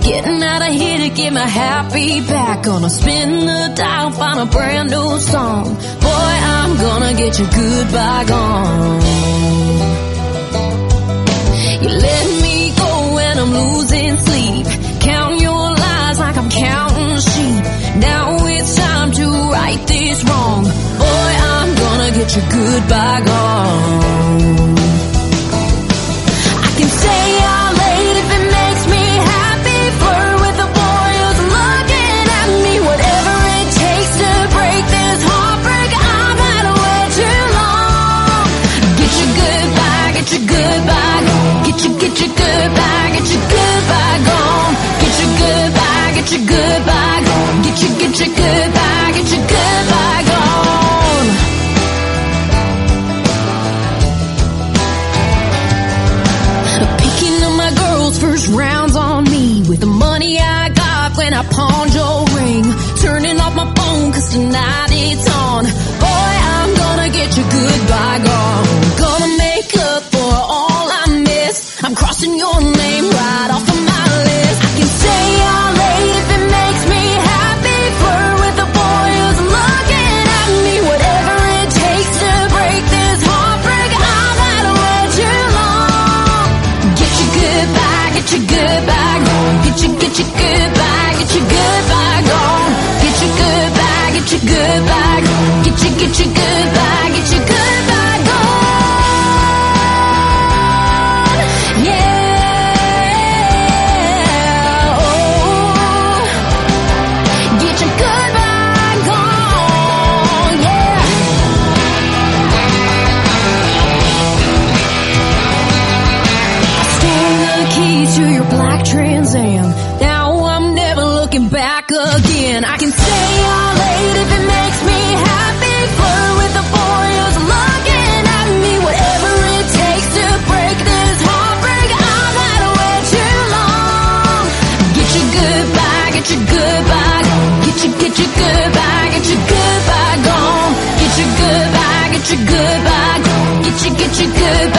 Getting out of here to get my happy back. Gonna spin the dial, find a brand new song. Boy, I'm gonna get your goodbye gone. You let me go when I'm losing sleep. Count your lies like I'm counting sheep. Now it's time to right this wrong. Boy, I'm gonna get your goodbye gone. I can stay out late if it makes me happy. Flirt with a boy who's looking at me. Whatever it takes to break this heartbreak. I've had way too long. Get your goodbye, get your goodbye gone. Get your goodbye, get your goodbye gone. Get your goodbye, get your goodbye gone. Get your goodbye, get your goodbye gone. Picking up my girls, first rounds on me. With the money I got when I pawned your ring. Turning off my phone cause tonight it's on. Boy, I'm gonna get your goodbye gone. Gonna make up for all I missed. I'm crossing your name right off of my list. I can stay out late if it makes me happy. Flirt with a boy who's looking at me. Whatever it takes to break this heartbreak. I've had way too long. Get your goodbye, get your goodbye gone. Get your goodbye, get your goodbye gone. Get your goodbye, get your goodbye gone. Get your goodbye, get your goodbye gone. To your black Trans Am. Now I'm never looking back again. I can stay out late if it makes me happy. Flirt with a boy who's looking at me. Whatever it takes to break this heartbreak. I've had way too long. Get your goodbye, get your goodbye gone. Get your goodbye, get your goodbye gone. Get your goodbye, get your goodbye gone. Get your goodbye.